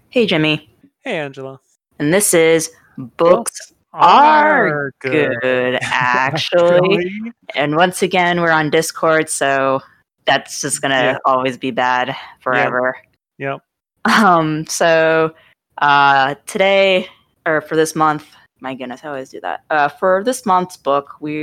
Hey, Jimmy. Hey, Angela. And this is Books Books Are are good. Good, actually. Actually, And once again, we're on Discord, so that's just going yeah, to always be bad forever. yep. Today, or for this month, my goodness, I always do that. For this month's book, we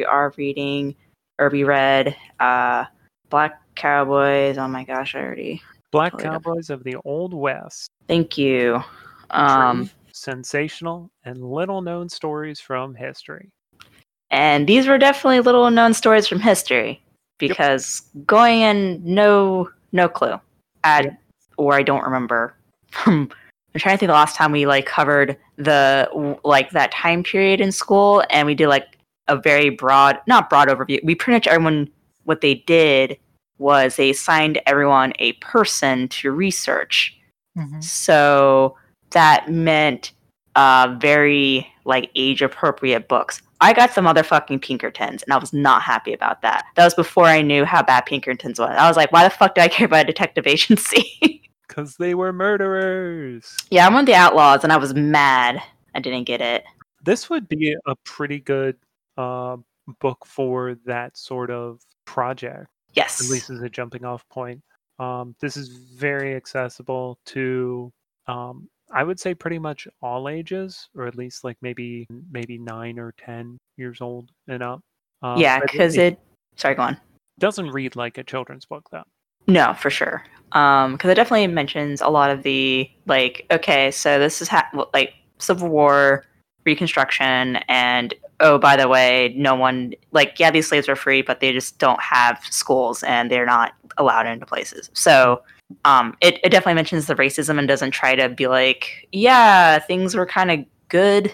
read Black Cowboys. Oh my gosh, I already Black totally done. Cowboys of the Old West. Thank you. True, sensational, and little-known stories from history. And these were definitely little known stories from history because going in no clue. Or I don't remember from I'm trying to think the last time we covered that time period in school, and we did a very not broad overview. We pretty much everyone what they did was they assigned everyone a person to research. Mm-hmm. So that meant very age appropriate books. I got the motherfucking Pinkertons, and I was not happy about that. That was before I knew how bad Pinkertons was. I was like, why the fuck do I care about a detective agency? Because they were murderers. Yeah, I'm one of the outlaws, and I was mad I didn't get it. This would be a pretty good book for that sort of project. Yes. At least as a jumping off point. This is very accessible to I would say pretty much all ages, or at least maybe 9 or 10 years old and up. Yeah, because sorry, go on. Doesn't read like a children's book, though. No, for sure. Because it definitely mentions a lot of the okay, so this is Civil War, Reconstruction, and oh, by the way, no one these slaves are free, but they just don't have schools and they're not allowed into places. So it definitely mentions the racism and doesn't try to be yeah, things were kind of good.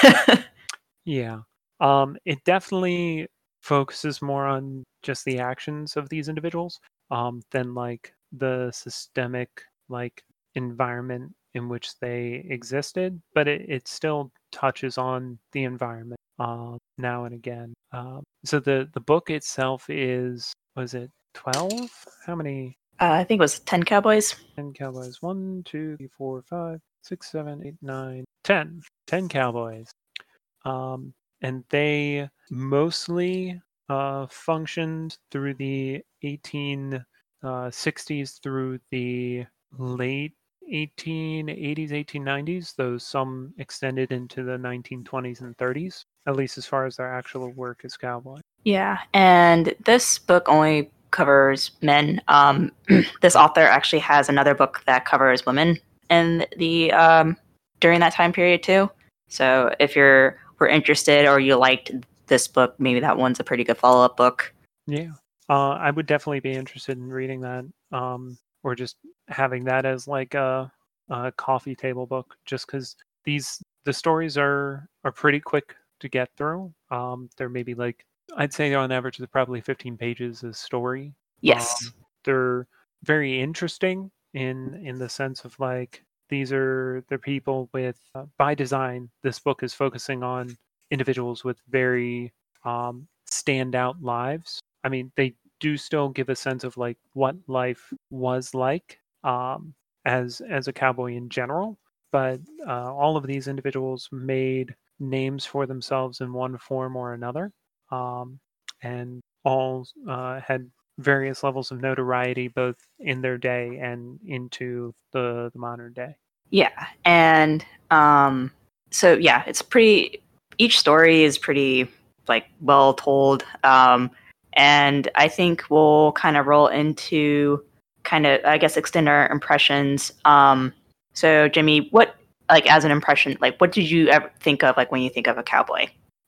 Yeah. It definitely focuses more on just the actions of these individuals than the systemic environment in which they existed, but it still touches on the environment now and again. So the book itself was it 12? How many? I think it was 10 cowboys. 10 cowboys. 1, 2, 3, 4, 5, 6, 7, 8, 9, 10. 10 cowboys. And they mostly functioned through the 1860s through the late 1880s, 1890s, though some extended into the 1920s and 30s, at least as far as their actual work as cowboy. Yeah, and this book only covers men. This author actually has another book that covers women in the during that time period too. So if were interested or you liked this book, maybe that one's a pretty good follow-up book. Yeah, I would definitely be interested in reading that, or just having that as a coffee table book, just because the stories are pretty quick to get through. They're maybe I'd say on average they're probably 15 pages a story. Yes. They're very interesting in the sense of they're people with by design. This book is focusing on individuals with very standout lives. I mean, they do still give a sense of what life was like as a cowboy in general, but all of these individuals made names for themselves in one form or another, and all had various levels of notoriety both in their day and into the modern day. Yeah, and so yeah, it's pretty. Each story is pretty well told, and I think we'll kind of roll into I guess extend our impressions. So Jimmy, what as an impression, what did you ever think of when you think of a cowboy?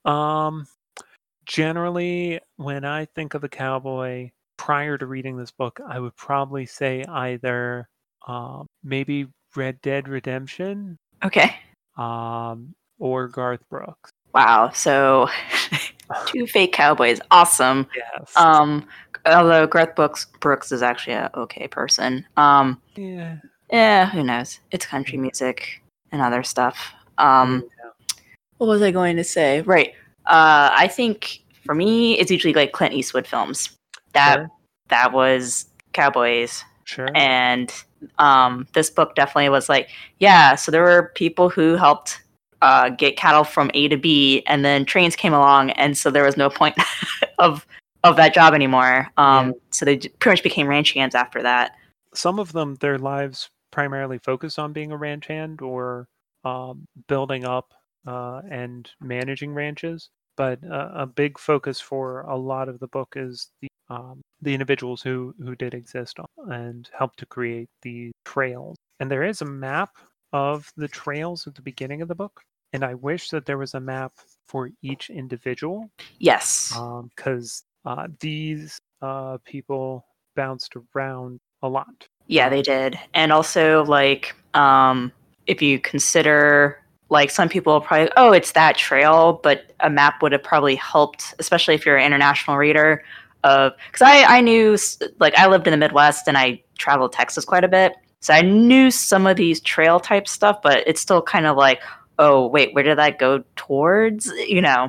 Generally, when I think of a cowboy, prior to reading this book, I would probably say either maybe Red Dead Redemption. Okay. Or Garth Brooks. Wow. So 2 fake cowboys. Awesome. Yes. Although Garth Brooks is actually a okay person. Yeah, who knows? It's country music and other stuff. What was I going to say? Right. I think for me, it's usually Clint Eastwood films. That was cowboys Sure. And this book definitely was like, yeah, so there were people who helped get cattle from A to B, and then trains came along, and so there was no point of that job anymore. So they pretty much became ranch hands after that. Some of them, their lives primarily focus on being a ranch hand or building up and managing ranches. But a big focus for a lot of the book is the individuals who did exist and helped to create the trails. And there is a map of the trails at the beginning of the book. And I wish that there was a map for each individual. Yes. Because these people bounced around a lot. Yeah, they did. And also, like, if you consider, like, some people will probably, oh, it's that trail, but a map would have probably helped, especially if you're an international reader. Because I knew, like, I lived in the Midwest and I traveled Texas quite a bit. So I knew some of these trail type stuff, but it's still kind of like, oh, wait, where did that go towards? You know?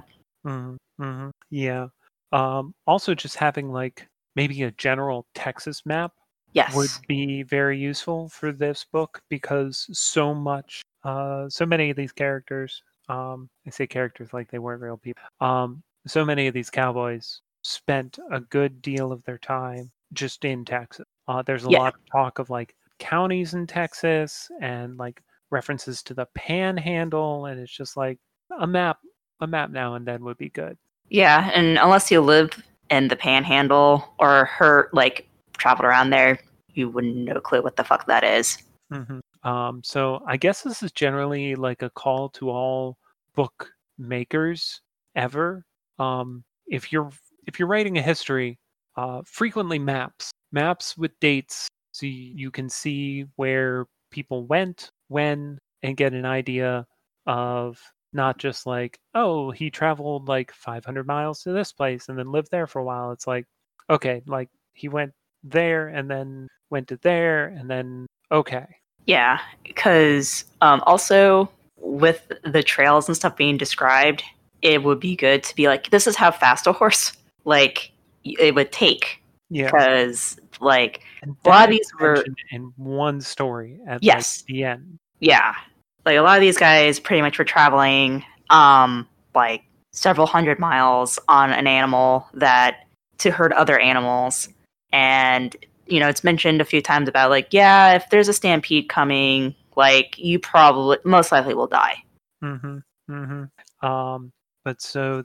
Yeah. Also, just having, like, maybe a general Texas map would Yes. be very useful for this book because so many of these characters, I say characters like they weren't real people, so many of these cowboys spent a good deal of their time just in Texas. There's a lot of talk of like counties in Texas and like references to the Panhandle, and it's just like a map now and then would be good. Yeah, and unless you live in the Panhandle or traveled around there, you wouldn't no clue what the fuck that is. So I guess this is generally like a call to all book makers ever. If you're writing a history, frequently maps with dates, so you can see where people went, when, and get an idea of not just like, oh, he traveled like 500 miles to this place and then lived there for a while. It's like, okay, like he went there and then went to there and then okay. Yeah, because also with the trails and stuff being described, it would be good to be like, this is how fast a horse like it would take. Yeah, because like a lot of these were in one story at yes, like the end. Yeah, like a lot of these guys pretty much were traveling like several hundred miles on an animal that to herd other animals. And it's mentioned a few times about like, yeah, if there's a stampede coming, like you probably most likely will die. But so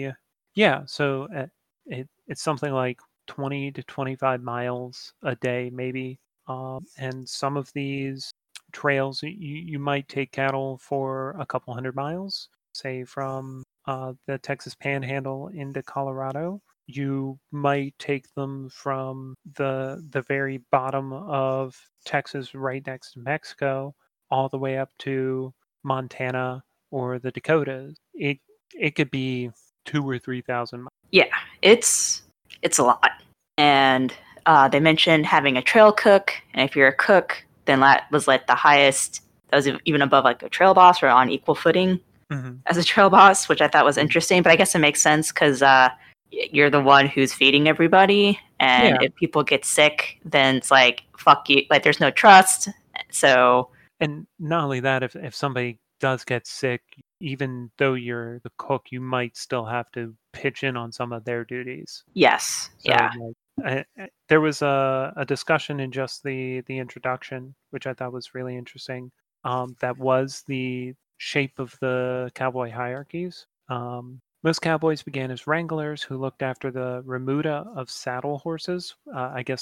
it's something like 20 to 25 miles a day maybe. And some of these trails you might take cattle for a couple hundred miles, say from the Texas Panhandle into Colorado. You might take them from the very bottom of Texas right next to Mexico all the way up to Montana or the Dakotas. It could be 2,000 or 3,000 miles. Yeah, it's a lot. And they mentioned having a trail cook, and if you're a cook, then that was like the highest. That was even above like a trail boss or on equal footing as a trail boss, which I thought was interesting. But I guess it makes sense because you're the one who's feeding everybody, and if people get sick, then it's like fuck you. Like there's no trust. So and not only that, if somebody does get sick, even though you're the cook, you might still have to pitch in on some of their duties. Yes. So, like, there was a discussion in just the introduction, which I thought was really interesting. That was the shape of the cowboy hierarchies. Most cowboys began as wranglers who looked after the remuda of saddle horses. I guess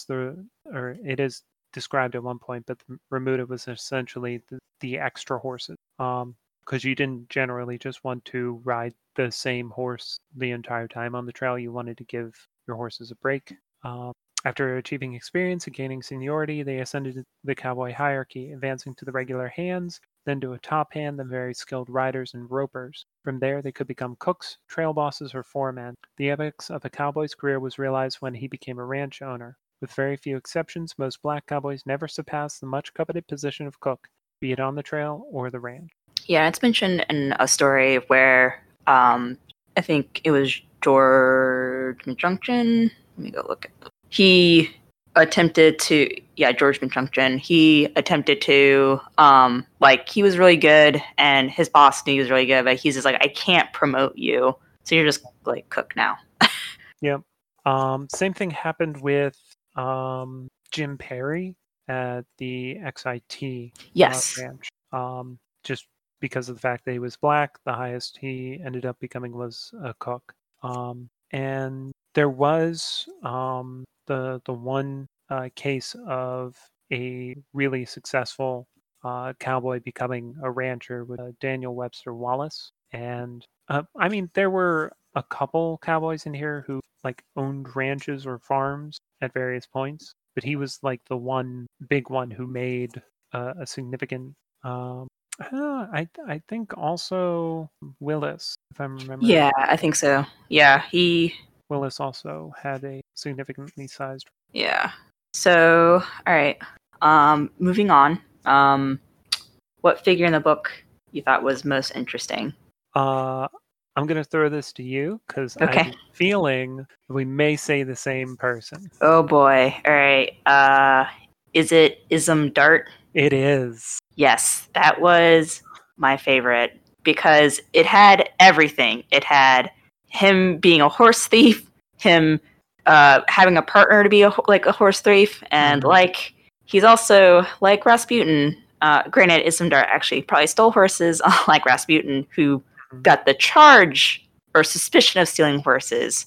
it is described at one point, but the remuda was essentially the extra horses. Because you didn't generally just want to ride the same horse the entire time on the trail. You wanted to give your horses a break. After achieving experience and gaining seniority, they ascended the cowboy hierarchy, advancing to the regular hands, then to a top hand, then very skilled riders and ropers. From there, they could become cooks, trail bosses, or foremen. The apex of a cowboy's career was realized when he became a ranch owner. With very few exceptions, most black cowboys never surpassed the much coveted position of cook, be it on the trail or the ranch. Yeah, it's mentioned in a story where I think it was George Junction. Let me go look at he attempted to, George McJunction, he attempted to, like, he was really good, and his boss knew he was really good, but he's just like, I can't promote you, so you're just, like, cook now. Yep. Same thing happened with Jim Perry at the XIT Yes. ranch. Just because of the fact that he was black, the highest he ended up becoming was a cook. And there was the one case of a really successful cowboy becoming a rancher with Daniel Webster Wallace. And I mean, there were a couple cowboys in here who like owned ranches or farms at various points, but he was like the one big one who made a significant. I think also Willis, if I'm remembering. Yeah, I think so. Yeah, Willis also had a significantly sized. Yeah. So, all right. Moving on. What figure in the book you thought was most interesting? I'm going to throw this to you because Okay. I'm feeling we may say the same person. Oh boy. All right. Is it Ism Dart? It is. Yes, that was my favorite because it had everything. It had him being a horse thief, him having a partner to be a horse thief, and like he's also like Rasputin. Granted, Ismdar actually probably stole horses, like Rasputin, who got the charge or suspicion of stealing horses.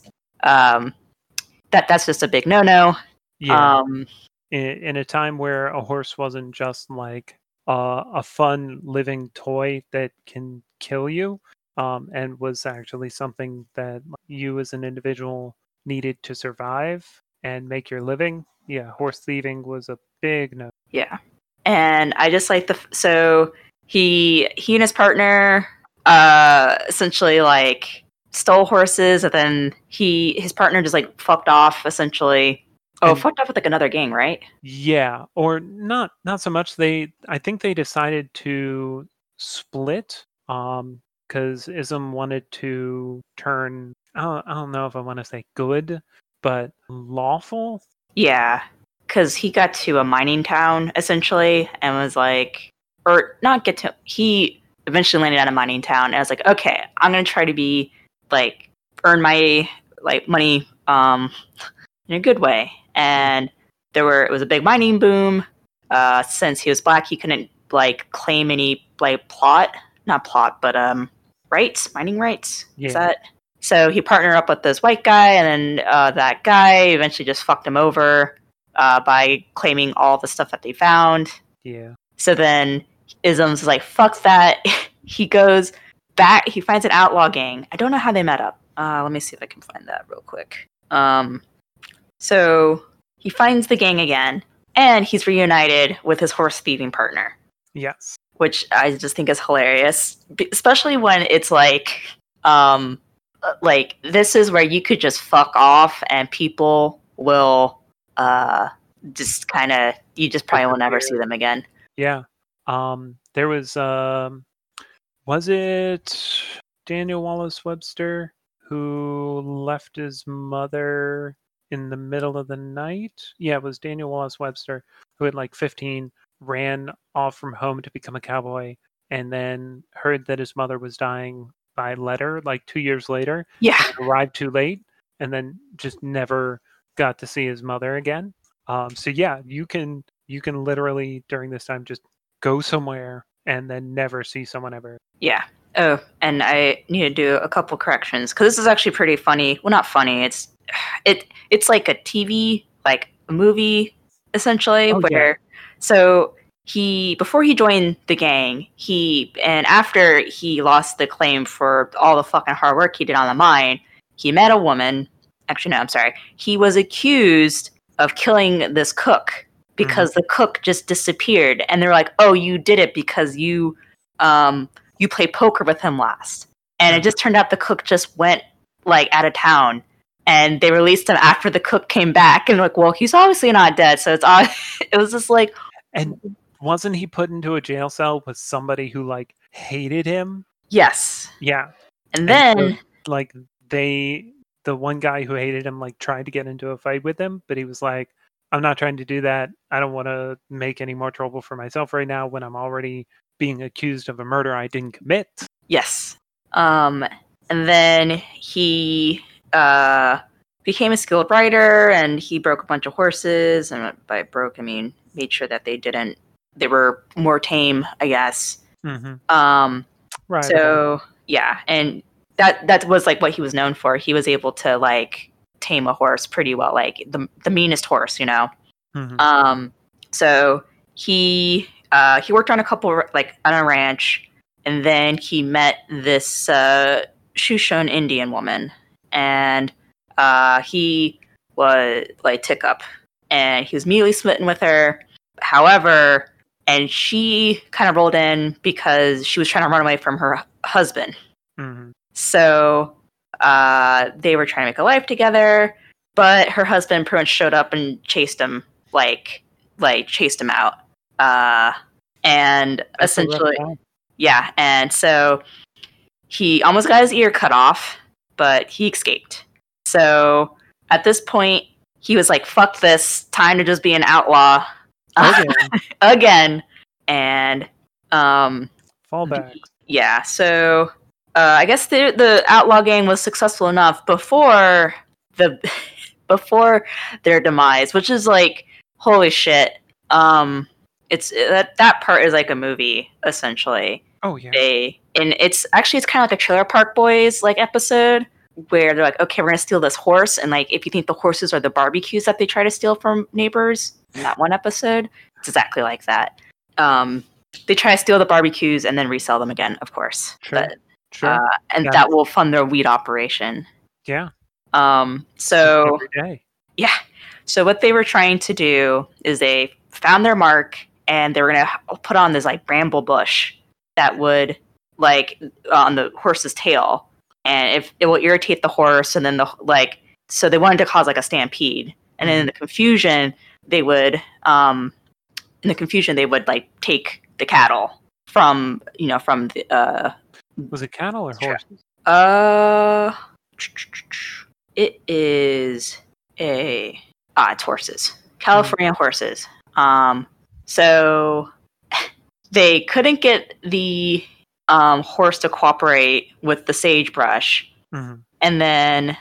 That's just a big no-no. Yeah. In a time where a horse wasn't just like a fun living toy that can kill you, and was actually something that you as an individual needed to survive and make your living. Yeah, horse thieving was a big no. Yeah. And I just like so he and his partner essentially like stole horses, and then his partner just like fucked off essentially. Fucked off with like another gang, right? Yeah, or not so much. I think they decided to split because Ism wanted to turn I don't know if I want to say good, but lawful. Yeah, because he got to a mining town essentially and was like, or not get to, he eventually landed at a mining town and I was like, okay, I'm gonna try to be like earn my like money in a good way. And it was a big mining boom. Since he was black, he couldn't like claim any like mining rights. Yeah. Is that? So he partnered up with this white guy, and then that guy eventually just fucked him over by claiming all the stuff that they found. Yeah. So then Isms is like, fuck that. He goes back. He finds an outlaw gang. I don't know how they met up. Let me see if I can find that real quick. So he finds the gang again, and he's reunited with his horse thieving partner. Yes. Which I just think is hilarious, especially when it's like this is where you could just fuck off and people will just kind of, you just probably will never see them again. Yeah. There was it Daniel Wallace Webster who left his mother in the middle of the night? Yeah, it was Daniel Wallace Webster who at like 15 ran off from home to become a cowboy and then heard that his mother was dying by letter like 2 years later. Yeah. Arrived too late and then just never got to see his mother again. So yeah, you can literally during this time just go somewhere and then never see someone ever. Yeah. Oh, and I need to do a couple corrections because this is actually pretty funny. Well, not funny. It's like a TV, like a movie, essentially. So before he joined the gang, and after he lost the claim for all the fucking hard work he did on the mine, he met a woman. Actually, no, I'm sorry. He was accused of killing this cook because the cook just disappeared, and they're like, "Oh, you did it because you played poker with him last." And it just turned out the cook just went like out of town, and they released him after the cook came back, and like, well, he's obviously not dead, so it was just like. And wasn't he put into a jail cell with somebody who like hated him? Yes. Yeah. And then so, like the one guy who hated him like tried to get into a fight with him, but he was like, I'm not trying to do that. I don't want to make any more trouble for myself right now when I'm already being accused of a murder I didn't commit. Yes. And then he became a skilled rider, and he broke a bunch of horses. And by broke, I mean made sure that they were more tame, I guess. Mm-hmm. Right. So yeah, and that was like what he was known for. He was able to like tame a horse pretty well, like the meanest horse, you know. Mm-hmm. So he worked on a couple like on a ranch. And then he met this Shoshone Indian woman, and he was like Tickup, and he was immediately smitten with her. However, and she kind of rolled in because she was trying to run away from her husband. Mm-hmm. So they were trying to make a life together, but her husband pretty much showed up and chased him, like chased him out, and That's essentially. Yeah, and so he almost got his ear cut off, but he escaped. So at this point, he was like, fuck this, time to just be an outlaw. Again. And fallback. Yeah, so I guess the outlaw gang was successful enough before their demise, which is like, holy shit. It's that part is like a movie, essentially. Oh yeah. And it's kind of like a Trailer Park Boys like episode where they're like, okay, we're gonna steal this horse, and like if you think the horses are the barbecues that they try to steal from neighbors, in that one episode, it's exactly like that. They try to steal the barbecues and then resell them again, of course. Sure. And that will fund their weed operation. Yeah. So every day. Yeah. So what they were trying to do is they found their mark, and they were gonna put on this like bramble bush that would like on the horse's tail, and if it will irritate the horse, and then so they wanted to cause like a stampede, and then in the confusion they would like take the cattle from the was it cattle or horses? It is it's horses, California horses. So they couldn't get the horse to cooperate with the sagebrush, and then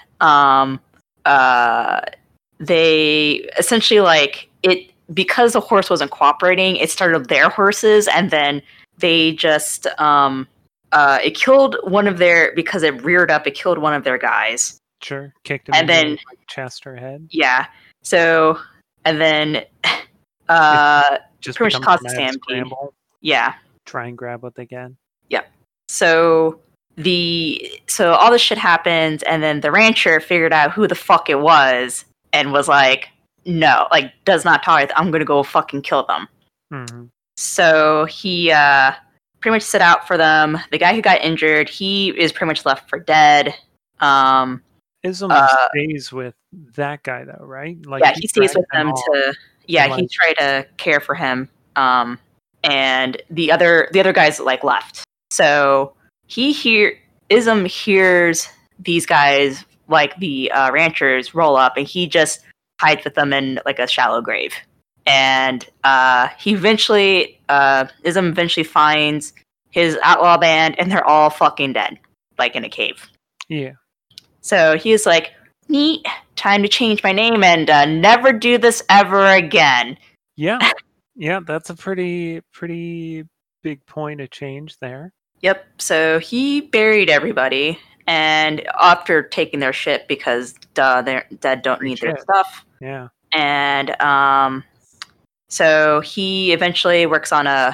they essentially like it because the horse wasn't cooperating. It started their horses, and then they just it killed one of their because it reared up. It killed one of their guys. Sure, kicked him and then like, chest or head. Yeah. So and then just pretty much caused a stampede. Scramble. Yeah. Try and grab what they can. Yep. So all this shit happens, and then the rancher figured out who the fuck it was and was like, no, like does not tolerate that. I'm gonna go fucking kill them. Mm-hmm. So he pretty much set out for them. The guy who got injured, he is pretty much left for dead. Ism stays with that guy though, right? Like he stays with them to he tried to care for him. And the other guys like left. So Ism hears these guys like the ranchers roll up, and he just hides with them in like a shallow grave. And Ism eventually finds his outlaw band, and they're all fucking dead, like in a cave. Yeah. So he's like, neat, time to change my name and never do this ever again. Yeah. Yeah, that's a pretty big point of change there. Yep. So he buried everybody, and after taking their shit because their dead don't need their stuff. Yeah. And so he eventually works on a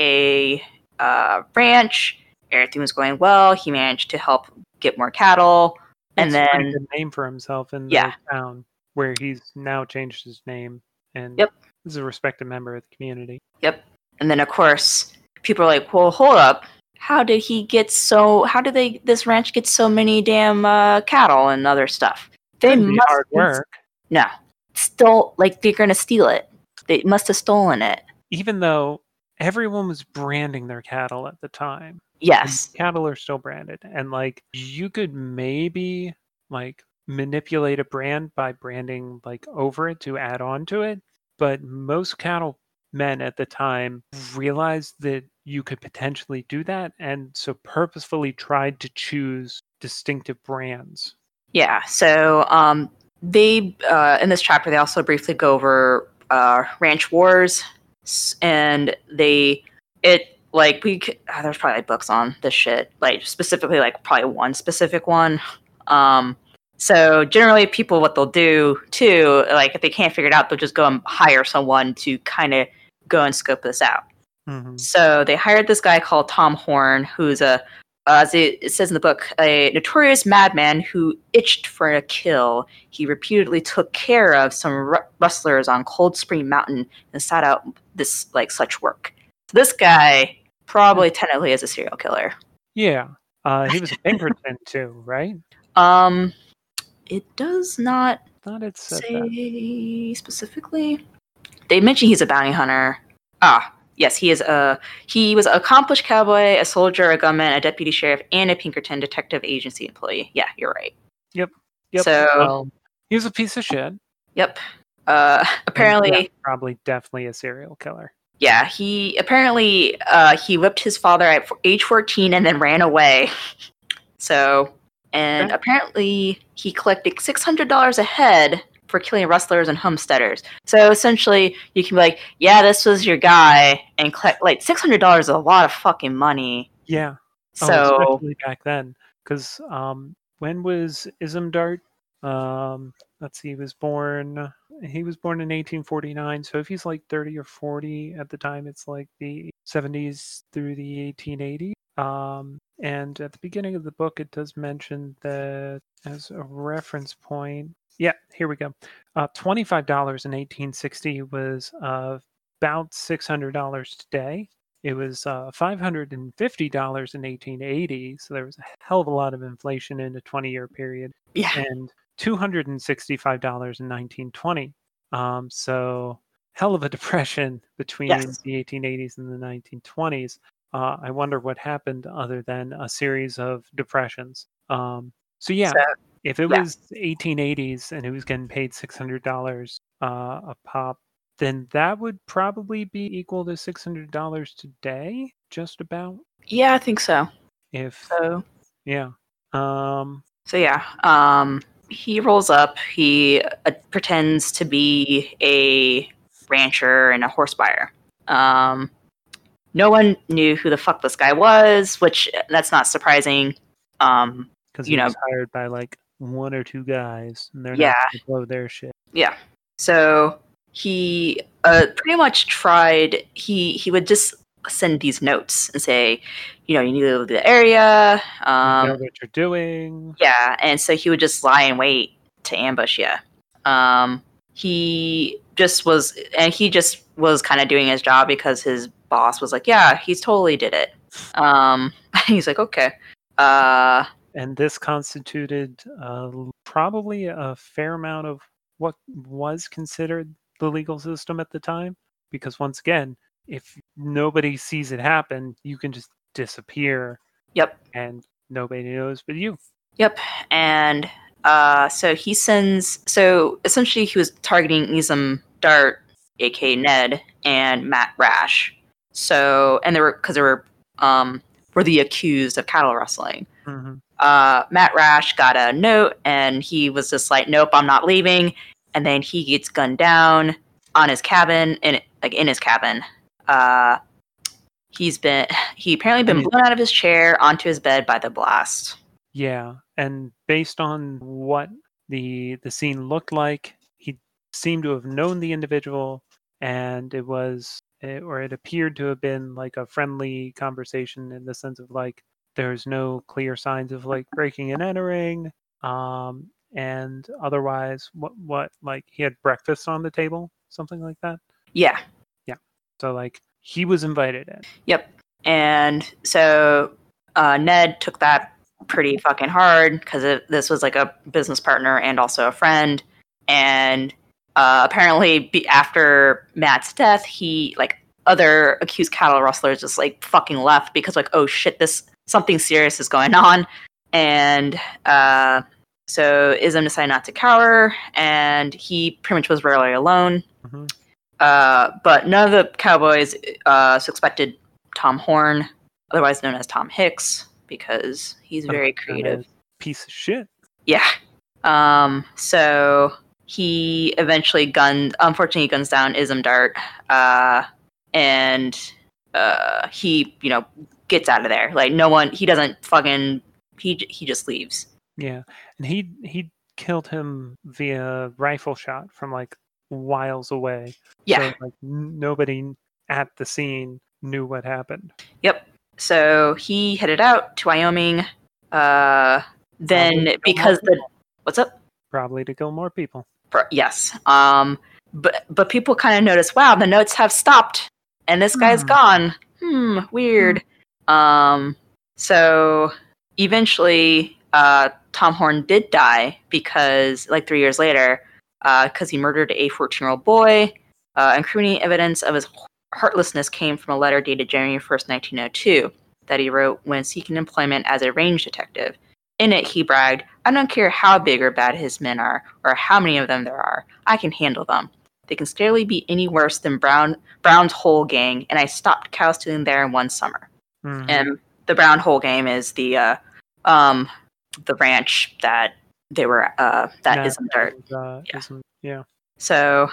ranch. Everything was going well. He managed to help get more cattle. And then a good name for himself in the town where he's now changed his name and is a respected member of the community. Yep. And then of course people are like, well, hold up. How did this ranch get so many damn cattle and other stuff? They must hard work. No. Still like they're gonna steal it. They must have stolen it. Even though everyone was branding their cattle at the time. Yes. Cattle are still branded. And like you could maybe like manipulate a brand by branding like over it to add on to it. But most cattle men at the time realized that you could potentially do that, and so purposefully tried to choose distinctive brands. Yeah. So they in this chapter they also briefly go over ranch wars, and there's probably books on this shit, like specifically like probably one specific one. So generally people, what they'll do too, like if they can't figure it out, they'll just go and hire someone to kind of go and scope this out. Mm-hmm. So they hired this guy called Tom Horn, who's as it says in the book, a notorious madman who itched for a kill. He repeatedly took care of some rustlers on Cold Spring Mountain and sought out this like such work. So this guy probably technically is a serial killer. Yeah, he was a Pinkerton too, right? It does not say specifically. They mention he's a bounty hunter. Yes, he is he was an accomplished cowboy, a soldier, a gunman, a deputy sheriff, and a Pinkerton detective agency employee. Yeah, you're right. Yep. So he was a piece of shit. Yep. Apparently, probably definitely a serial killer. Yeah, he apparently he whipped his father at age 14 and then ran away. So, and apparently he collected $600 a head for killing rustlers and homesteaders. So essentially, you can be like, yeah, this was your guy, and collect like $600 is a lot of fucking money. Yeah. So especially back then, because when was Isambard? Let's see, he was born in 1849. So if he's like 30 or 40 at the time, it's like the 70s through the 1880s. And at the beginning of the book, it does mention that as a reference point. Yeah, here we go. $25 in 1860 was about $600 today. It was $550 in 1880, so there was a hell of a lot of inflation in a 20-year period. Yeah. And $265 in 1920. So hell of a depression between the 1880s and the 1920s. I wonder what happened other than a series of depressions. If it was 1880s and it was getting paid $600 a pop, then that would probably be equal to $600 today, just about. Yeah, I think so. He rolls up. He pretends to be a rancher and a horse buyer. No one knew who the fuck this guy was, which that's not surprising. Because he was hired by like one or two guys, and they're not going to blow their shit. Yeah. So he pretty much tried. He would just send these notes and say, you need to leave the area. You know what you're doing. Yeah, and so he would just lie in wait to ambush you. He just was kind of doing his job because his boss was like, yeah, he's totally did it. He's like, okay. And this constituted probably a fair amount of what was considered the legal system at the time. Because once again, if nobody sees it happen, you can just disappear. Yep. And nobody knows but you. Yep. And so essentially he was targeting Isambard, aka Ned, and Matt Rash. So, and were the accused of cattle rustling. Mm-hmm. Matt Rash got a note, and he was just like, "Nope, I'm not leaving." And then he gets gunned down on his cabin, in his cabin. He apparently been blown out of his chair onto his bed by the blast. Yeah, and based on what the scene looked like, he seemed to have known the individual, and it appeared to have been like a friendly conversation in the sense of like there's no clear signs of like breaking and entering, and otherwise what like he had breakfast on the table, something like that. Yeah. So like he was invited in. Yep. And so Ned took that pretty fucking hard because this was like a business partner and also a friend. And apparently after Matt's death, he like other accused cattle rustlers just like fucking left because like, oh shit, something serious is going on. And So Ism decided not to cower, and he pretty much was rarely alone. Mm-hmm. But none of the cowboys suspected Tom Horn, otherwise known as Tom Hicks, because he's very creative. Piece of shit. Yeah. So he eventually unfortunately guns down Ismdart, and he, gets out of there. Like, he doesn't he just leaves. Yeah, and he killed him via rifle shot from like miles away. Yeah. So like nobody at the scene knew what happened. Yep. So he headed out to Wyoming. Then because what's up? Probably to kill more people. Yes. But people kind of notice, wow, the notes have stopped, and this guy's gone. Weird. So eventually, Tom Horn did die because, like 3 years later, because he murdered a 14-year-old boy. Incriminating evidence of his heartlessness came from a letter dated January 1st, 1902, that he wrote when seeking employment as a range detective. In it, he bragged, "I don't care how big or bad his men are, or how many of them there are. I can handle them. They can scarcely be any worse than Brown's whole gang, and I stopped cow stealing there in one summer." Mm-hmm. And the Brown Hole game is the ranch that they were that Ismdart. Yeah. So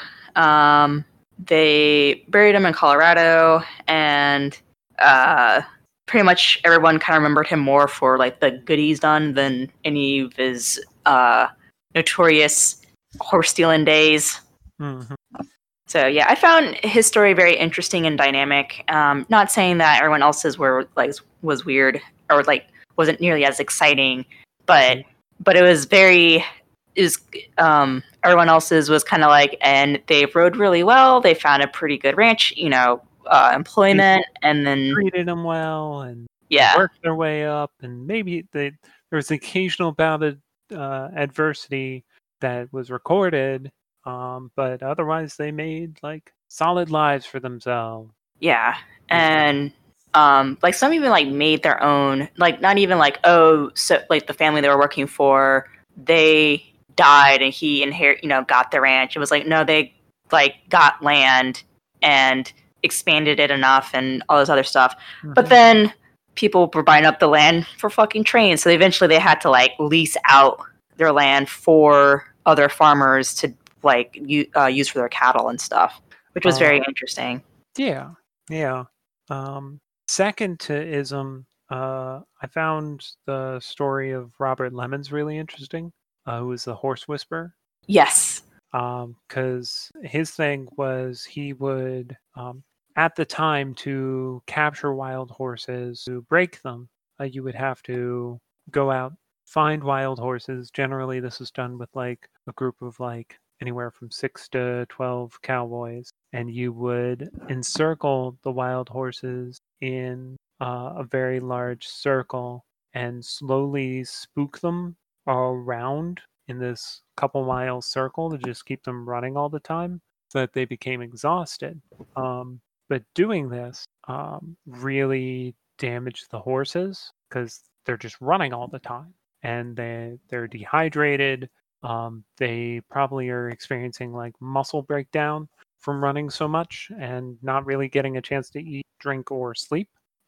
they buried him in Colorado, and pretty much everyone kind of remembered him more for like the good he's done than any of his notorious horse stealing days. Mm-hmm. So yeah, I found his story very interesting and dynamic. Not saying that everyone else's was weird or like wasn't nearly as exciting, but it was very. Everyone else's was kind of like, and they rode really well. They found a pretty good ranch, employment, and then treated them well, and worked their way up. And maybe there was an occasional bout of adversity that was recorded, but otherwise they made like solid lives for themselves. Yeah, and like some even like made their own, like not even like, oh, so like the family they were working for, they died and he got the ranch. It was like, no, they like got land and expanded it enough and all this other stuff. Mm-hmm. But then people were buying up the land for fucking trains, so eventually they had to like lease out their land for other farmers to like use for their cattle and stuff, which was very interesting. Yeah. Second to Ism, I found the story of Robert Lemons really interesting. Who was the horse whisperer? Yes. Because his thing was he would, at the time, to capture wild horses, to break them, you would have to go out, find wild horses. Generally, this is done with like a group of like anywhere from 6 to 12 cowboys, and you would encircle the wild horses in a very large circle and slowly spook them around in this couple mile circle to just keep them running all the time so that they became exhausted. But doing this really damaged the horses because they're just running all the time and they're dehydrated. They probably are experiencing like muscle breakdown from running so much and not really getting a chance to eat, drink, or sleep.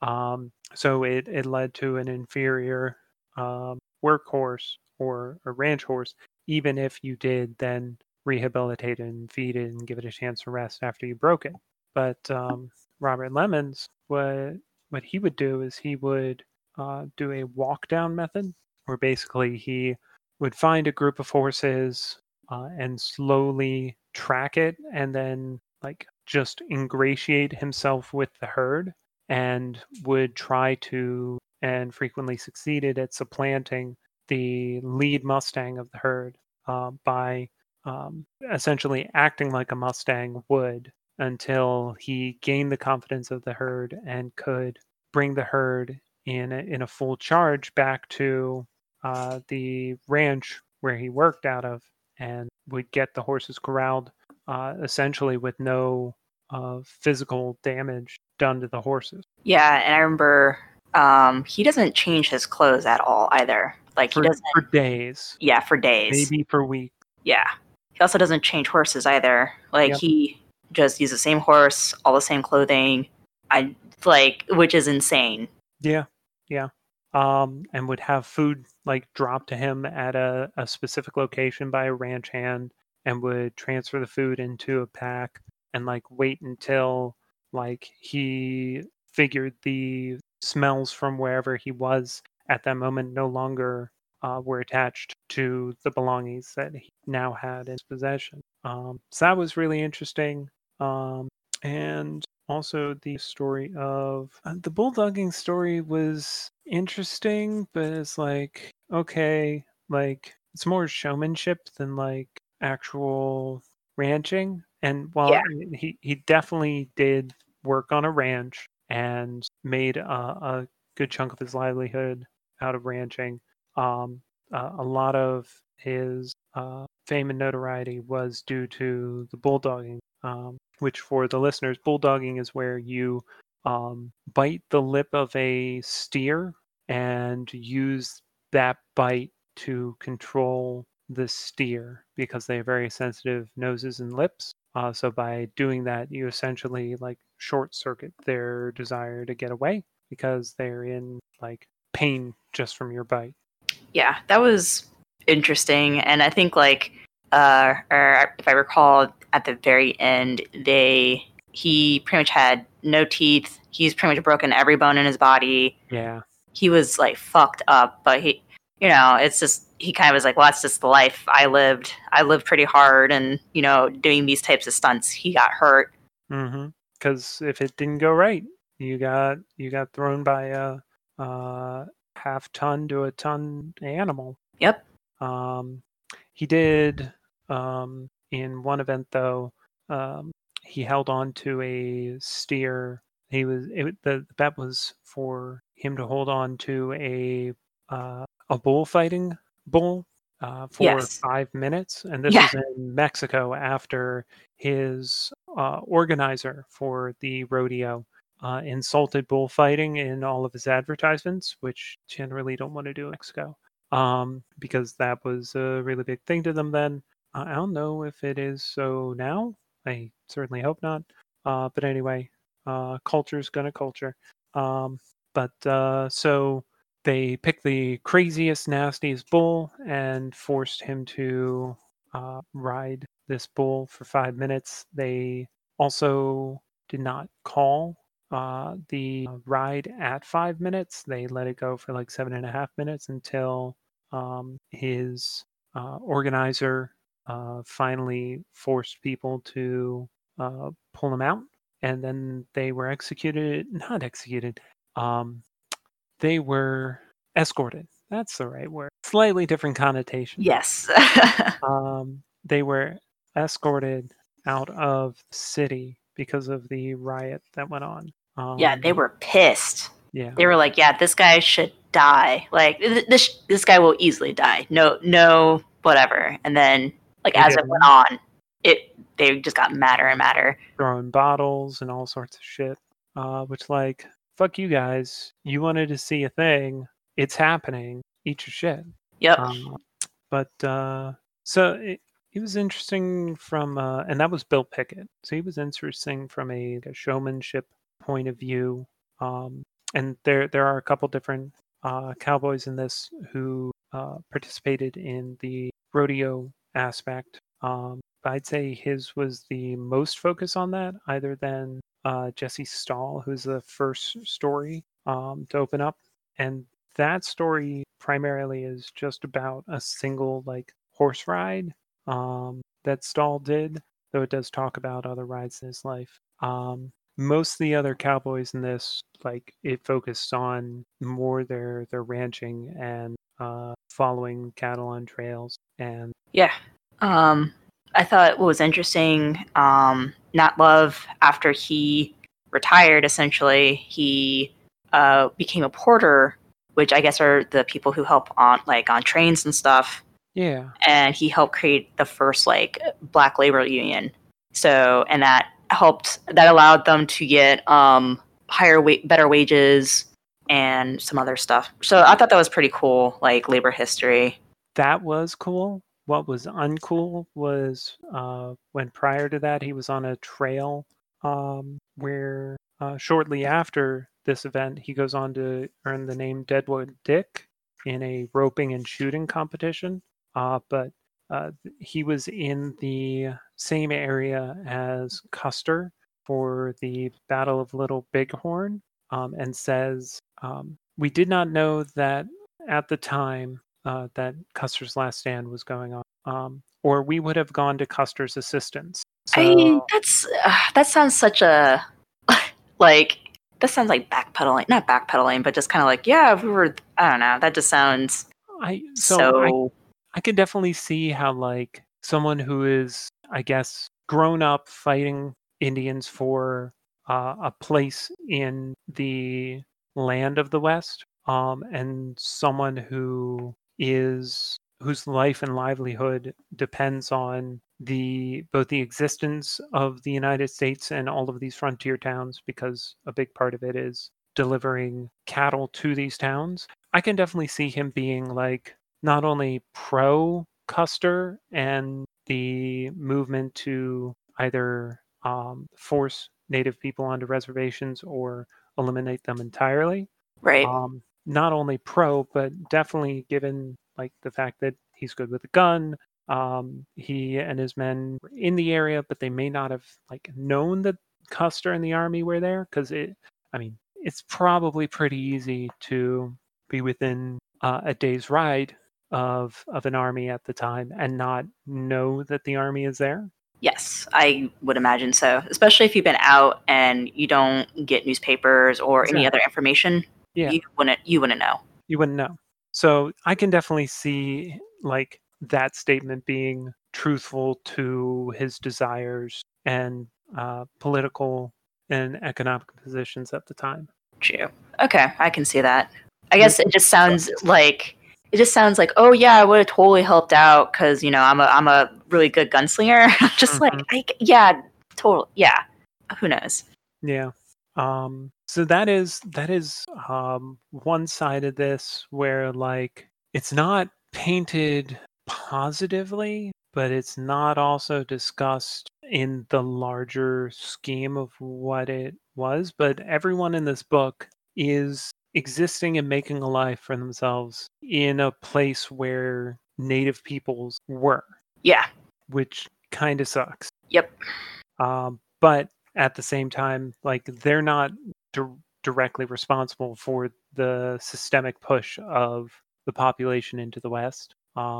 So it led to an inferior workhorse or a ranch horse, even if you did then rehabilitate it and feed it and give it a chance to rest after you broke it. But Robert Lemons, what he would do is he would do a walk down method, where basically he would find a group of horses and slowly track it, and then like just ingratiate himself with the herd, and would try to, and frequently succeeded at supplanting the lead Mustang of the herd by essentially acting like a Mustang would until he gained the confidence of the herd and could bring the herd in a full charge back to the ranch where he worked out of, and would get the horses corralled essentially with no physical damage done to the horses. Yeah, and I remember he doesn't change his clothes at all either. Like, he for doesn't... days, Yeah, for days. maybe for weeks. Yeah. He also doesn't change horses either. Like, Yep. he just uses the same horse, all the same clothing, which is insane. Yeah. And would have food like dropped to him at a specific location by a ranch hand, and would transfer the food into a pack and like wait until like he figured the smells from wherever he was at that moment no longer were attached to the belongings that he now had in his possession. So that was really interesting. And also the story of the bulldogging story was interesting, but it's like, okay, like it's more showmanship than like actual ranching. And while Yeah. he definitely did work on a ranch and made a good chunk of his livelihood out of ranching, a lot of his fame and notoriety was due to the bulldogging, which for the listeners, bulldogging is where you bite the lip of a steer and use that bite to control the steer because they have very sensitive noses and lips. So by doing that, you essentially like short circuit their desire to get away because they're in like pain just from your bite. Yeah, that was interesting. And I think or if I recall, at the very end, he pretty much had no teeth. He's pretty much broken every bone in his body. Yeah. He was like fucked up, but it's just, he kind of was like, well, that's just the life I lived. I lived pretty hard, and doing these types of stunts, he got hurt. Mm-hmm. Because if it didn't go right, you got thrown by a half-ton to a ton animal. Yep. He did in one event though. He held on to a steer. The bet was for him to hold on to a bullfighting bull for 5 minutes, and this was in Mexico after his organizer for the rodeo insulted bullfighting in all of his advertisements, which generally don't want to do in Mexico, because that was a really big thing to them then. I don't know if it is so now. I certainly hope not. But anyway, culture's gonna culture. So they picked the craziest, nastiest bull and forced him to ride this bull for 5 minutes. They also did not call the ride at 5 minutes. They let it go for like 7.5 minutes until his organizer finally forced people to pull him out, and then they were not executed. They were escorted. That's the right word. Slightly different connotation. Yes. They were escorted out of the city because of the riot that went on. Yeah, they were pissed. Yeah. They were like, yeah, this guy should die. Like, this guy will easily die. No, whatever. And then, like, as it went on, they just got madder and madder. Throwing bottles and all sorts of shit. Which, like, fuck you guys. You wanted to see a thing. It's happening. Eat your shit. Yep. So it was interesting from, and that was Bill Pickett. So he was interesting from a showmanship point of view. And there are a couple different cowboys in this who participated in the rodeo aspect. I'd say his was the most focus on that, either than Jesse Stahl, who's the first story to open up. And that story primarily is just about a single like horse ride that Stahl did, though it does talk about other rides in his life. Most of the other cowboys in this, like, it focused on more their ranching and following cattle on trails. And yeah, I thought what was interesting, Nat Love, after he retired, essentially, he became a porter, which I guess are the people who help on trains and stuff. Yeah. And he helped create the first like black labor union. So, and that allowed them to get better wages, and some other stuff. So I thought that was pretty cool, like labor history. That was cool. What was uncool was when prior to that he was on a trail where shortly after this event he goes on to earn the name Deadwood Dick in a roping and shooting competition. But he was in the same area as Custer for the Battle of Little Bighorn, and says, we did not know that at the time that Custer's Last Stand was going on, or we would have gone to Custer's assistance. So That sounds such a like that sounds like backpedaling, not backpedaling, but just kind of like, yeah, if we were, I don't know, that just sounds I can definitely see how like someone who is, I guess, grown up fighting Indians for a place in the land of the West, and someone whose life and livelihood depends on both the existence of the United States and all of these frontier towns, because a big part of it is delivering cattle to these towns. I can definitely see him being like not only pro Custer and the movement to either force Native people onto reservations or eliminate them entirely. right. Not only pro, but definitely given like the fact that he's good with a gun. He and his men were in the area, but they may not have like known that Custer and the army were there, because it's probably pretty easy to be within a day's ride of an army at the time and not know that the army is there. Yes, I would imagine so. Especially if you've been out and you don't get newspapers or any other information. Yeah. You wouldn't know. You wouldn't know. So I can definitely see like that statement being truthful to his desires and political and economic positions at the time. True. Okay, I can see that. I guess it just sounds like oh yeah, I would have totally helped out because I'm a really good gunslinger. Just totally, yeah. Who knows? Yeah. So that is one side of this where like it's not painted positively, but it's not also discussed in the larger scheme of what it was. But everyone in this book is existing and making a life for themselves in a place where Native peoples were. Yeah. Which kind of sucks. Yep. But at the same time, like they're not directly responsible for the systemic push of the population into the West.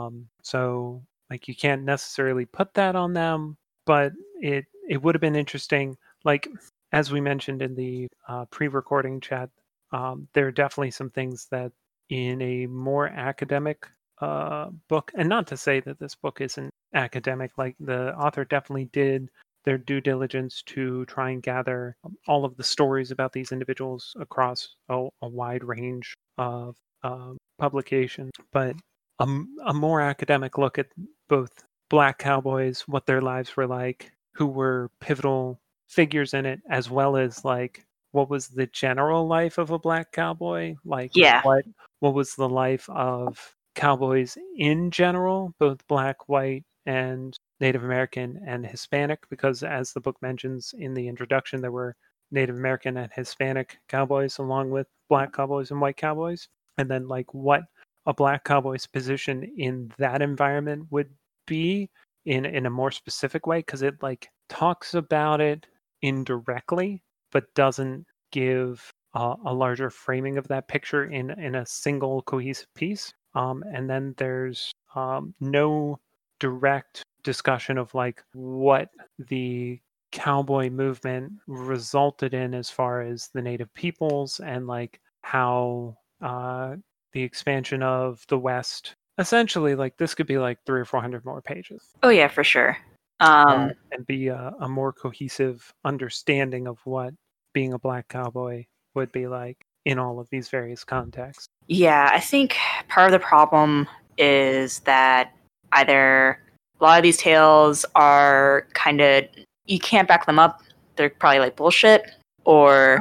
So like you can't necessarily put that on them, but it would have been interesting. Like as we mentioned in the pre-recording chat, there are definitely some things that in a more academic book, and not to say that this book isn't academic, like the author definitely did their due diligence to try and gather all of the stories about these individuals across a wide range of publications. But a more academic look at both Black cowboys, what their lives were like, who were pivotal figures in it, as well as like what was the general life of a Black cowboy, like what was the life of cowboys in general, both Black, white, and Native American and Hispanic, because as the book mentions in the introduction, there were Native American and Hispanic cowboys along with Black cowboys and white cowboys. And then like what a Black cowboy's position in that environment would be in a more specific way, because it like talks about it indirectly, but doesn't give a larger framing of that picture in a single cohesive piece. And then there's no direct discussion of like what the cowboy movement resulted in as far as the Native peoples and like how the expansion of the West, essentially like this could be like 300 or 400 more pages. Oh yeah, for sure. And be a more cohesive understanding of what being a Black cowboy would be like in all of these various contexts. Yeah, I think part of the problem is that either a lot of these tales are kind of, you can't back them up. They're probably like bullshit, or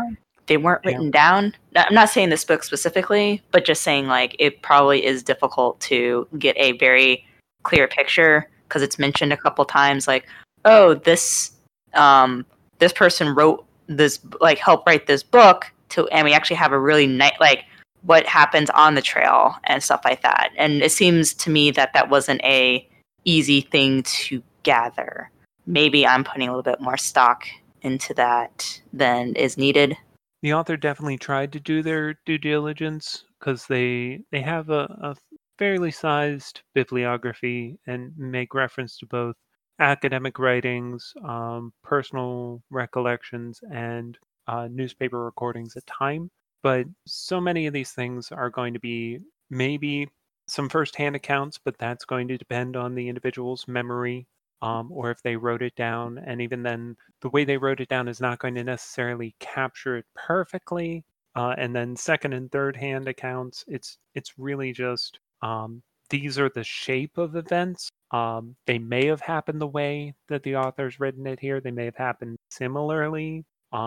they weren't written down. I'm not saying this book specifically, but just saying like it probably is difficult to get a very clear picture because it's mentioned a couple times like, oh, this this person wrote this, like helped write this book to, and we actually have a really nice like what happens on the trail and stuff like that. And it seems to me that that wasn't a easy thing to gather. Maybe I'm putting a little bit more stock into that than is needed. The author definitely tried to do their due diligence because they have a fairly sized bibliography and make reference to both academic writings, personal recollections, and newspaper recordings at time. But so many of these things are going to be maybe some firsthand accounts, but that's going to depend on the individual's memory, or if they wrote it down. And even then, the way they wrote it down is not going to necessarily capture it perfectly. And then second and third hand accounts, it's really just these are the shape of events. They may have happened the way that the author's written it here. They may have happened similarly,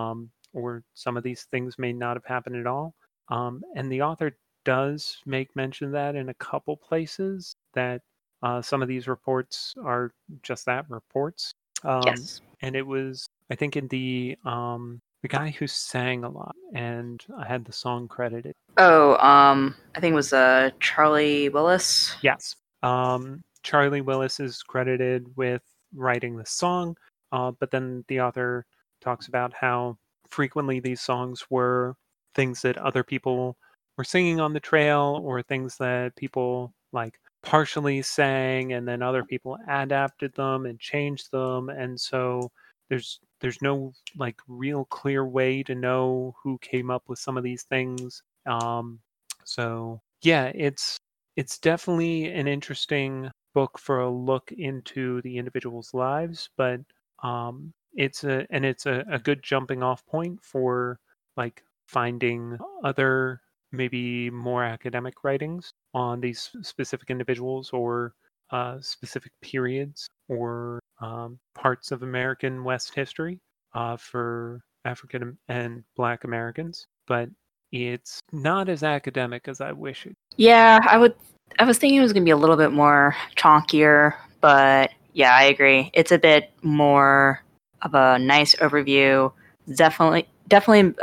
or some of these things may not have happened at all. And the author does make mention of that in a couple places, that some of these reports are just that, reports. Yes. And it was, I think, in the guy who sang a lot, and I had the song credited. Oh, I think it was Charlie Willis. Yes. Charlie Willis is credited with writing the song, but then the author talks about how frequently these songs were things that other people were singing on the trail, or things that people like partially sang and then other people adapted them and changed them. And so there's no like real clear way to know who came up with some of these things. So yeah, it's definitely an interesting book for a look into the individual's lives, but it's a good jumping off point for like finding other maybe more academic writings on these specific individuals, or specific periods, or parts of American West history for African and Black Americans. But it's not as academic as I wish it. Yeah, I was thinking it was going to be a little bit more chonkier, but yeah, I agree. It's a bit more of a nice overview. Definitely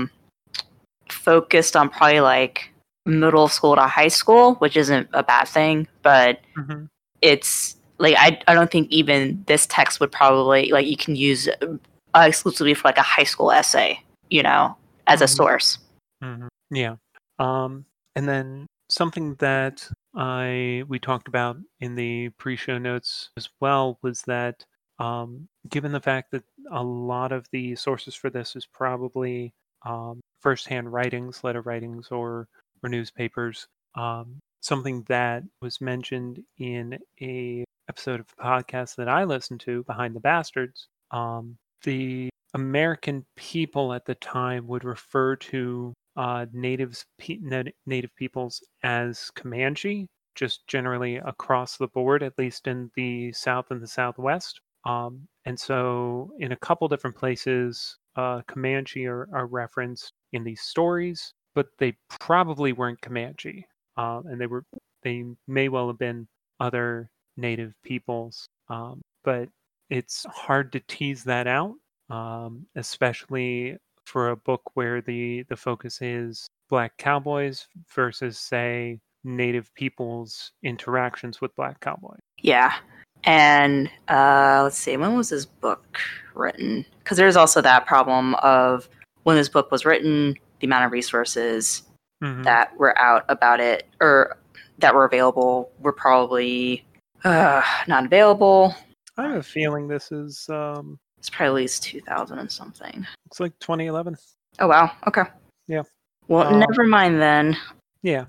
focused on probably like middle school to high school, which isn't a bad thing, but it's like I don't think even this text would probably like you can use exclusively for like a high school essay, you know, as a source. Yeah. And then something that we talked about in the pre-show notes as well was that given the fact that a lot of the sources for this is probably firsthand writings, letter writings, or newspapers, something that was mentioned in a episode of the podcast that I listened to, Behind the Bastards, the American people at the time would refer to native peoples as Comanche, just generally across the board, at least in the South and the Southwest. And so in a couple different places, Comanche are referenced in these stories, but they probably weren't Comanche. And they may well have been other native peoples. But it's hard to tease that out, especially for a book where the focus is Black cowboys versus, say, native people's interactions with Black cowboys. Yeah. And let's see, when was this book written? Because there's also that problem of when this book was written, the amount of resources that were out about it or that were available were probably not available. I have a feeling this is it's probably at least 2000 and something. Looks like 2011. Oh wow, okay. Yeah. Well, never mind then. Yeah.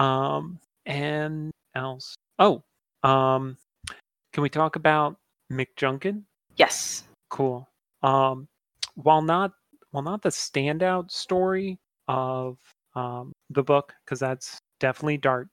And else. Oh, can we talk about Mick Junkin? Yes. Cool. While not the standout story of the book, because that's definitely Dart.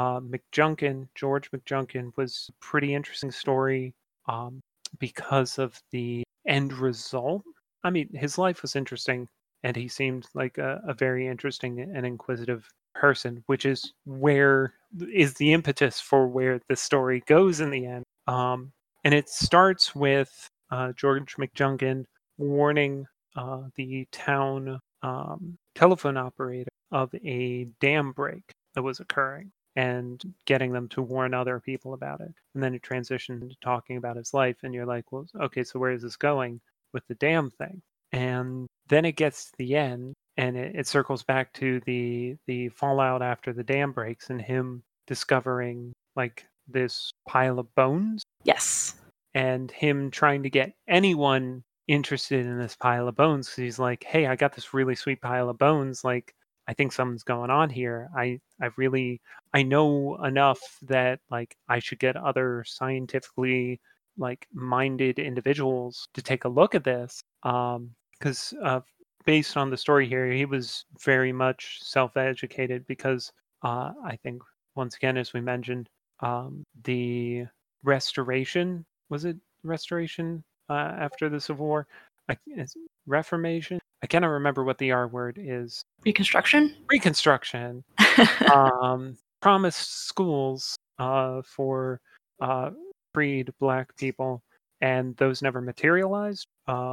George McJunkin was a pretty interesting story because of the end result. I mean, his life was interesting and he seemed like a very interesting and inquisitive person, which is where is the impetus for where the story goes in the end. And it starts with George McJunkin warning the town telephone operator of a dam break that was occurring and getting them to warn other people about it. And then it transitioned to talking about his life, and you're like, well, okay, so where is this going with the dam thing? And then it gets to the end, and it circles back to the fallout after the dam breaks and him discovering like this pile of bones Yes. and him trying to get anyone interested in this pile of bones because he's like, hey, I got this really sweet pile of bones. Like, I think something's going on here. I know enough that like I should get other scientifically like minded individuals to take a look at this. Because based on the story here, he was very much self-educated because I think once again, as we mentioned, the restoration was it restoration after the Civil War? Reformation? I cannot remember what the R word is. Reconstruction? Reconstruction. Promised schools for freed Black people, and those never materialized.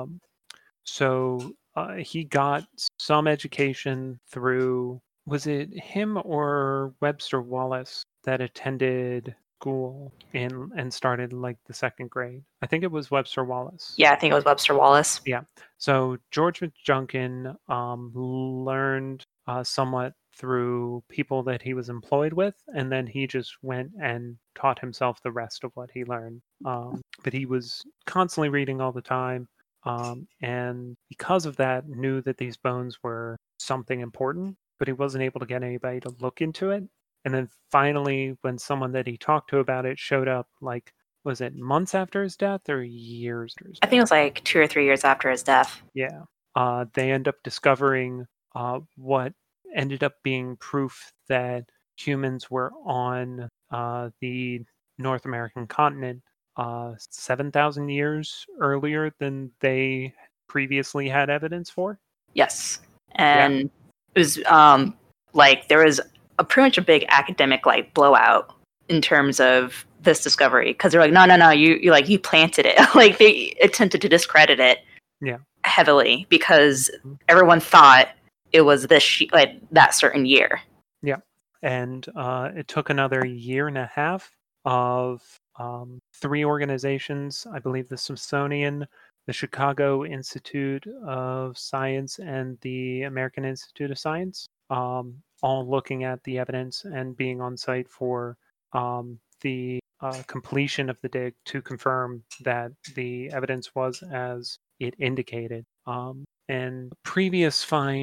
So he got some education through, was it him or Webster Wallace that attended school and started like the second grade? I think it was Webster Wallace. Yeah, I think it was Webster Wallace. Yeah. So George McJunkin learned somewhat through people that he was employed with, and then he just went and taught himself the rest of what he learned. But he was constantly reading all the time, and because of that, knew that these bones were something important, but he wasn't able to get anybody to look into it. And then finally, when someone that he talked to about it showed up, like, was it months after his death or years after his death? I think it was like 2 or 3 years after his death. Yeah. They end up discovering what ended up being proof that humans were on the North American continent 7,000 years earlier than they previously had evidence for. Yes. And it was like there was pretty much a big academic like blowout in terms of this discovery because they're like, no, you planted it. Like they attempted to discredit it heavily because everyone thought it was this like that certain year. Yeah. And it took another year and a half of 3 organizations, I believe the Smithsonian, the Chicago Institute of Science, and the American Institute of Science, all looking at the evidence and being on site for the completion of the dig to confirm that the evidence was as it indicated. And previous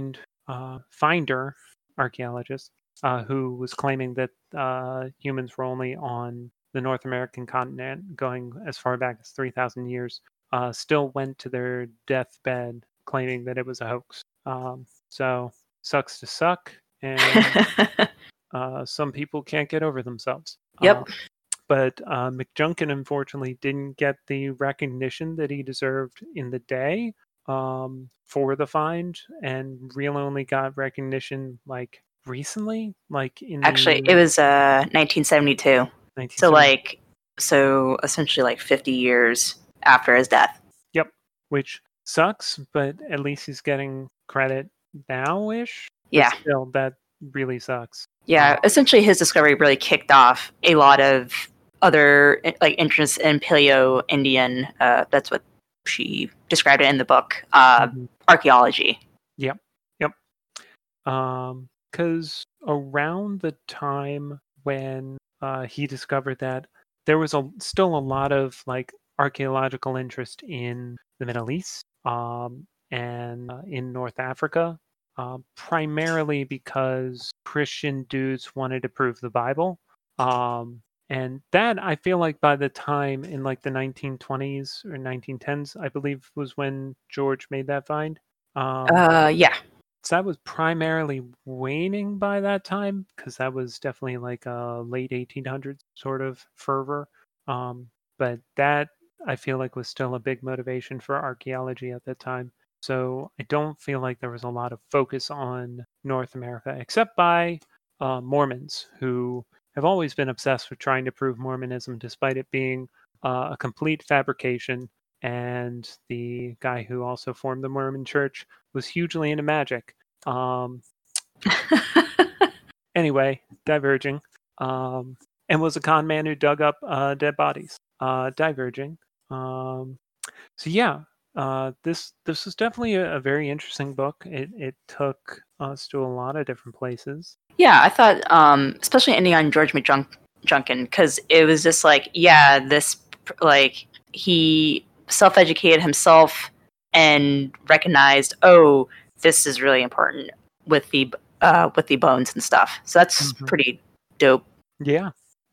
finder, archaeologist, who was claiming that humans were only on the North American continent going as far back as 3,000 years, still went to their deathbed claiming that it was a hoax. So sucks to suck, and some people can't get over themselves. Yep. But McJunkin unfortunately didn't get the recognition that he deserved in the day for the find, and really only got recognition like recently, like in actually it was 1972. So essentially like 50 years after his death. Yep, which sucks, but at least he's getting credit now-ish. Yeah, but still, that really sucks. Yeah, essentially his discovery really kicked off a lot of other like interests in Paleo Indian. That's what she described it in the book. Archaeology. Yep. Because around the time when he discovered that, there was still a lot of like archaeological interest in the Middle East and in North Africa. Primarily because Christian dudes wanted to prove the Bible. And that, I feel like by the time in like the 1920s or 1910s, I believe was when George made that find. Yeah. So that was primarily waning by that time because that was definitely like a late 1800s sort of fervor. But that, I feel like, was still a big motivation for archaeology at that time. So I don't feel like there was a lot of focus on North America, except by Mormons, who have always been obsessed with trying to prove Mormonism, despite it being a complete fabrication. And the guy who also formed the Mormon Church was hugely into magic. Anyway, diverging. And was a con man who dug up dead bodies. Diverging. So yeah, this was definitely a very interesting book. It took us to a lot of different places. Yeah, I thought, especially ending on George McJunkin, because it was just like, yeah, this, like, he self-educated himself and recognized, oh, this is really important with the bones and stuff. So that's pretty dope. Yeah.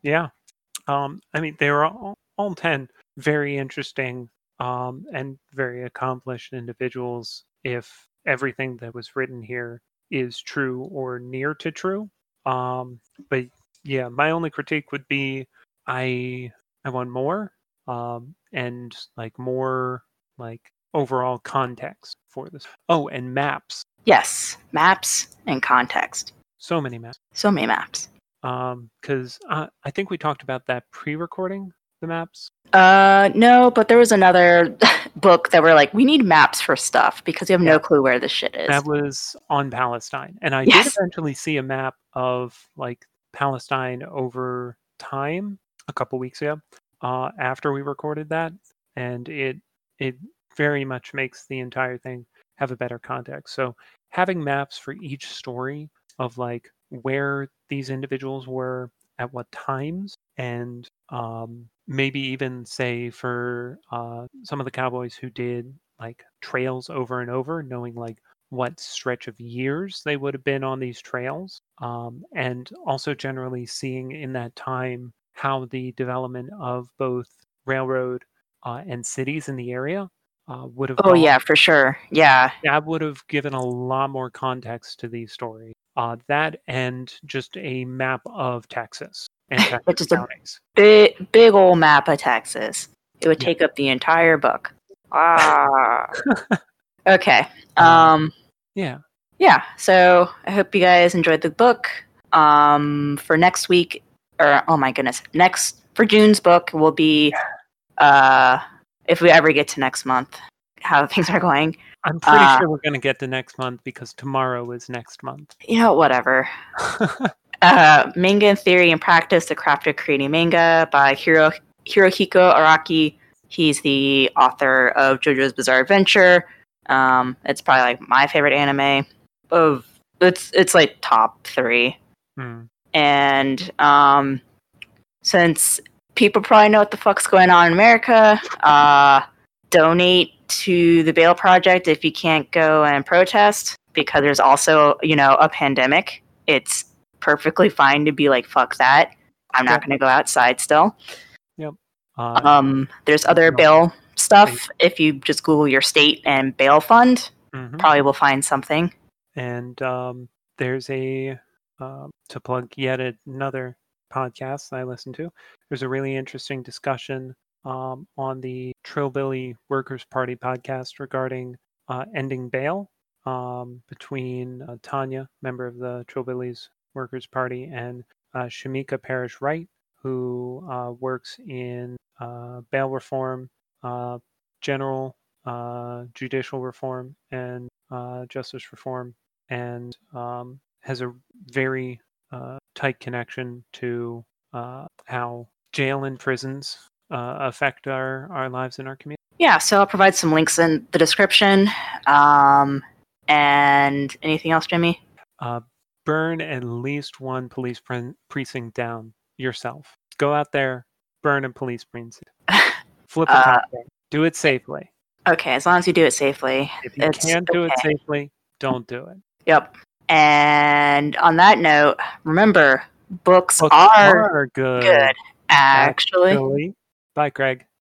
I mean, they were all 10 very interesting and very accomplished individuals. If everything that was written here is true or near to true, but yeah, my only critique would be I want more and like more like overall context for this. Oh, and maps. Yes, maps and context. So many maps. So many maps. Because I think we talked about that pre-recording, the maps. No, but there was another book that were like, we need maps for stuff because you have no clue where this shit is. That was on Palestine, and I did eventually see a map of like Palestine over time a couple weeks ago after we recorded that, and it very much makes the entire thing have a better context. So having maps for each story of like where these individuals were at what times, and maybe even say for some of the cowboys who did like trails over and over, knowing like what stretch of years they would have been on these trails, and also generally seeing in that time how the development of both railroad and cities in the area would have gone. Yeah, for sure. Yeah. That would have given a lot more context to these stories. That and just a map of Texas and Texas counties. Big old map of Texas. It would take up the entire book. Okay. Yeah. So I hope you guys enjoyed the book. For next week, or oh my goodness, for June's book will be if we ever get to next month, how things are going. I'm pretty sure we're going to get to next month because tomorrow is next month. You know, whatever. Manga in Theory and Practice, The Craft of Creating Manga by Hirohiko Araki. He's the author of JoJo's Bizarre Adventure. It's probably like my favorite anime. It's like top 3. And since people probably know what the fuck's going on in America, donate to the Bail Project if you can't go and protest, because there's also, a pandemic. It's perfectly fine to be like, fuck that. I'm not going to go outside still. Yep. There's other bail stuff. If you just Google your state and bail fund, probably will find something. And there's to plug yet another podcast I listen to. There's a really interesting discussion on the Trillbilly Workers' Party podcast regarding ending bail between Tanya, member of the Trillbillies Workers' Party, and Shamika Parrish-Wright, who works in bail reform, general judicial reform, and justice reform, and has a very tight connection to how jail and prisons affect our lives in our community. Yeah, so I'll provide some links in the description. And anything else, Jimmy? Burn at least one police precinct down yourself. Go out there, burn a police precinct. Flip a cop. Do it safely. Okay, as long as you do it safely. If you can't do it safely, don't do it. Yep. And on that note, remember, books are good. Actually. Bye, Craig.